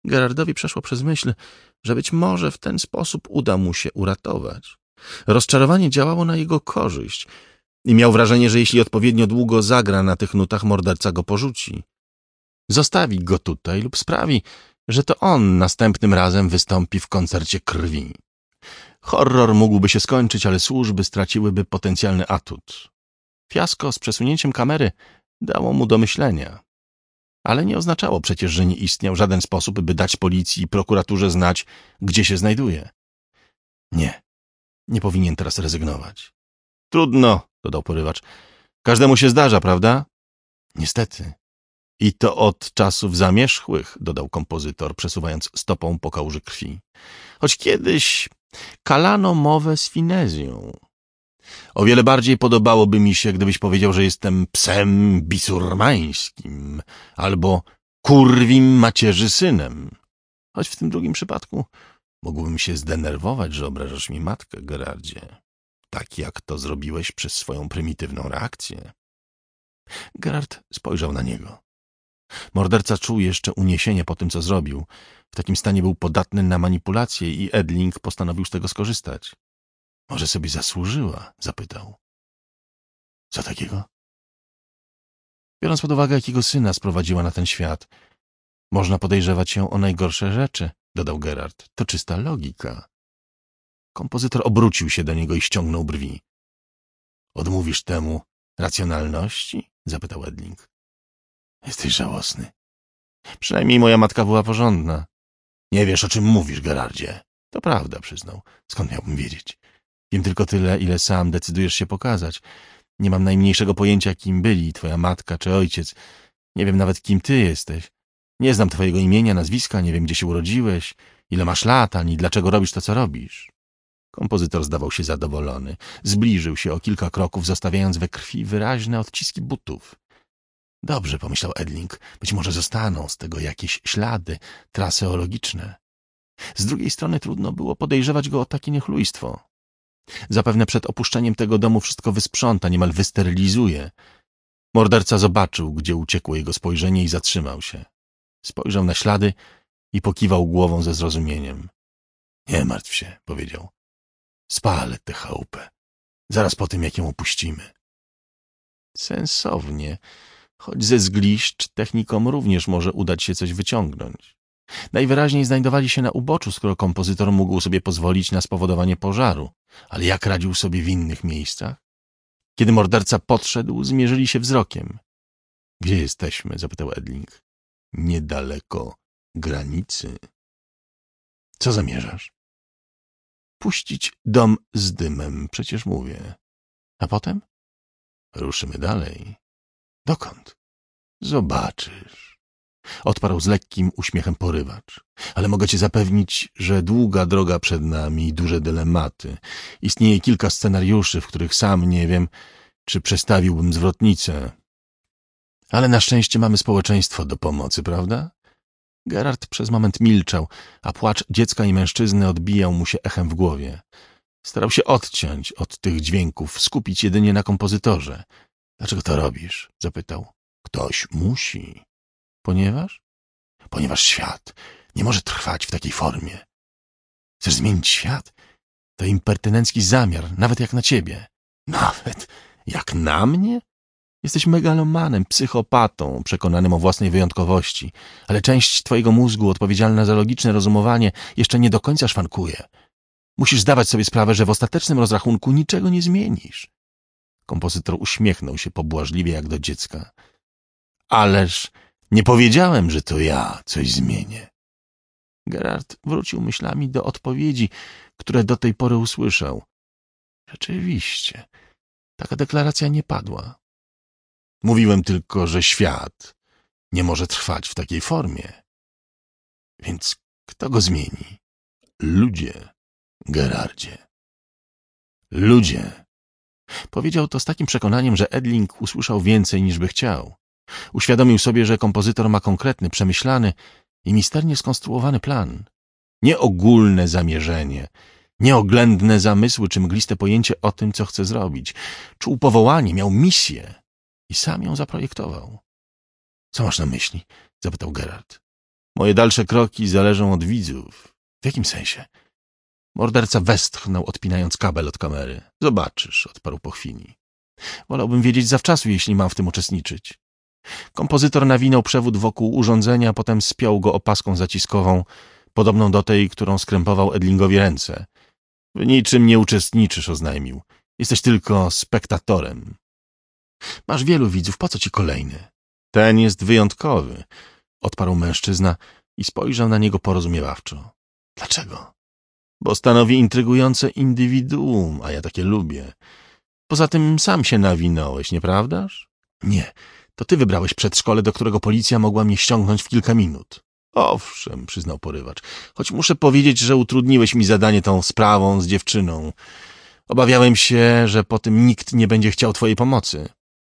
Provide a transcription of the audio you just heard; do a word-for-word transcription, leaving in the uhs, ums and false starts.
Gerardowi przeszło przez myśl, że być może w ten sposób uda mu się uratować. Rozczarowanie działało na jego korzyść i miał wrażenie, że jeśli odpowiednio długo zagra na tych nutach, morderca go porzuci. Zostawi go tutaj lub sprawi, że to on następnym razem wystąpi w koncercie krwi. Horror mógłby się skończyć, ale służby straciłyby potencjalny atut. Fiasko z przesunięciem kamery dało mu do myślenia. Ale nie oznaczało przecież, że nie istniał żaden sposób, by dać policji i prokuraturze znać, gdzie się znajduje. Nie, nie powinien teraz rezygnować. Trudno, dodał porywacz. Każdemu się zdarza, prawda? Niestety. I to od czasów zamierzchłych, dodał kompozytor, przesuwając stopą po kałuży krwi. Choć kiedyś kalano mowę z finezją. O wiele bardziej podobałoby mi się, gdybyś powiedział, że jestem psem bisurmańskim albo kurwim macierzy synem. Choć w tym drugim przypadku mógłbym się zdenerwować, że obrażasz mi matkę, Gerardzie. Tak jak to zrobiłeś przez swoją prymitywną reakcję. Gerard spojrzał na niego. Morderca czuł jeszcze uniesienie po tym, co zrobił. W takim stanie był podatny na manipulacje i Edling postanowił z tego skorzystać. Może sobie zasłużyła? Zapytał. Co takiego? Biorąc pod uwagę, jakiego syna sprowadziła na ten świat, można podejrzewać ją o najgorsze rzeczy, dodał Gerard. To czysta logika. Kompozytor obrócił się do niego i ściągnął brwi. Odmówisz temu racjonalności? Zapytał Edling. Jesteś żałosny. Przynajmniej moja matka była porządna. Nie wiesz, o czym mówisz, Gerardzie. To prawda, przyznał. Skąd miałbym wiedzieć? Wiem tylko tyle, ile sam decydujesz się pokazać. Nie mam najmniejszego pojęcia, kim byli twoja matka czy ojciec. Nie wiem nawet, kim ty jesteś. Nie znam twojego imienia, nazwiska, nie wiem, gdzie się urodziłeś, ile masz lat, ani dlaczego robisz to, co robisz. Kompozytor zdawał się zadowolony. Zbliżył się o kilka kroków, zostawiając we krwi wyraźne odciski butów. Dobrze, pomyślał Edling, być może zostaną z tego jakieś ślady traseologiczne. Z drugiej strony trudno było podejrzewać go o takie niechlujstwo. Zapewne przed opuszczeniem tego domu wszystko wysprząta, niemal wysterylizuje. Morderca zobaczył, gdzie uciekło jego spojrzenie i zatrzymał się. Spojrzał na ślady i pokiwał głową ze zrozumieniem. Nie martw się, powiedział. Spalę tę chałupę. Zaraz po tym, jak ją opuścimy. Sensownie. Choć ze zgliszcz technikom również może udać się coś wyciągnąć. Najwyraźniej znajdowali się na uboczu, skoro kompozytor mógł sobie pozwolić na spowodowanie pożaru. Ale jak radził sobie w innych miejscach? Kiedy morderca podszedł, zmierzyli się wzrokiem. — Gdzie jesteśmy? — zapytał Edling. — Niedaleko granicy. — Co zamierzasz? — Puścić dom z dymem, przecież mówię. — A potem? — Ruszymy dalej. — Dokąd? — Zobaczysz. Odparł z lekkim uśmiechem porywacz. Ale mogę cię zapewnić, że długa droga przed nami i duże dylematy. Istnieje kilka scenariuszy, w których sam nie wiem, czy przestawiłbym zwrotnicę. Ale na szczęście mamy społeczeństwo do pomocy, prawda? Gerard przez moment milczał, a płacz dziecka i mężczyzny odbijał mu się echem w głowie. Starał się odciąć od tych dźwięków, skupić jedynie na kompozytorze. — Dlaczego to robisz? — zapytał. — Ktoś musi. — Ponieważ? — Ponieważ świat nie może trwać w takiej formie. — Chcesz zmienić świat? To impertynencki zamiar, nawet jak na ciebie. — Nawet jak na mnie? Jesteś megalomanem, psychopatą, przekonanym o własnej wyjątkowości, ale część twojego mózgu odpowiedzialna za logiczne rozumowanie jeszcze nie do końca szwankuje. Musisz zdawać sobie sprawę, że w ostatecznym rozrachunku niczego nie zmienisz. Kompozytor uśmiechnął się pobłażliwie jak do dziecka. Ależ nie powiedziałem, że to ja coś zmienię. Gerard wrócił myślami do odpowiedzi, które do tej pory usłyszał. Rzeczywiście, taka deklaracja nie padła. Mówiłem tylko, że świat nie może trwać w takiej formie. Więc kto go zmieni? Ludzie, Gerardzie. Ludzie. Powiedział to z takim przekonaniem, że Edling usłyszał więcej niż by chciał. Uświadomił sobie, że kompozytor ma konkretny, przemyślany i misternie skonstruowany plan. Nie ogólne zamierzenie, nie oględne zamysły czy mgliste pojęcie o tym, co chce zrobić. Czuł powołanie, miał misję i sam ją zaprojektował. — Co masz na myśli? — zapytał Gerard. Moje dalsze kroki zależą od widzów. W jakim sensie? Morderca westchnął, odpinając kabel od kamery. Zobaczysz, odparł po chwili. Wolałbym wiedzieć zawczasu, jeśli mam w tym uczestniczyć. Kompozytor nawinął przewód wokół urządzenia, potem spiął go opaską zaciskową, podobną do tej, którą skrępował Edlingowi ręce. W niczym nie uczestniczysz, oznajmił. Jesteś tylko spektatorem. Masz wielu widzów, po co ci kolejny? Ten jest wyjątkowy, odparł mężczyzna i spojrzał na niego porozumiewawczo. Dlaczego? Bo stanowi intrygujące indywiduum, a ja takie lubię. Poza tym sam się nawinąłeś, nieprawdaż? Nie, to ty wybrałeś przedszkole, do którego policja mogła mnie ściągnąć w kilka minut. Owszem, przyznał porywacz, choć muszę powiedzieć, że utrudniłeś mi zadanie tą sprawą z dziewczyną. Obawiałem się, że po tym nikt nie będzie chciał twojej pomocy.